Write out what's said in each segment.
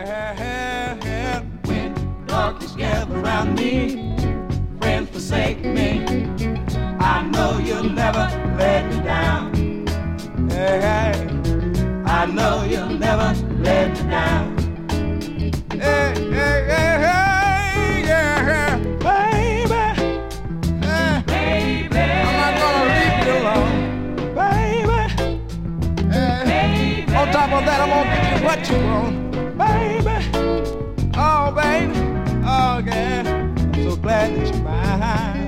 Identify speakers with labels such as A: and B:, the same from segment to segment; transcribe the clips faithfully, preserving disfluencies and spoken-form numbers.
A: Well, when darkness gathers around me, friends forsake me, I know you'll never let me down. Hey, I know you'll never let me down. Hey, hey, hey, hey, yeah, baby, hey, baby, I'm not gonna leave you alone, baby. Hey, baby. On top of that, I'm gonna give you what you want, baby. Oh, baby, oh yeah, I'm so glad that you're mine.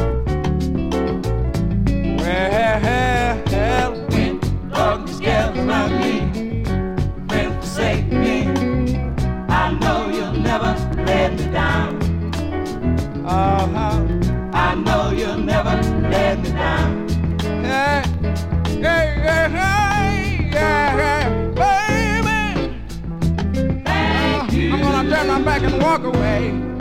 A: Well, when darkness gathers around me, friends forsake me, I know you'll never let me down. Uh-huh. I know you'll never let me down. Hey, hey, hey, hey, yeah, yeah, baby. Thank uh, you. I'm gonna turn my back and walk away.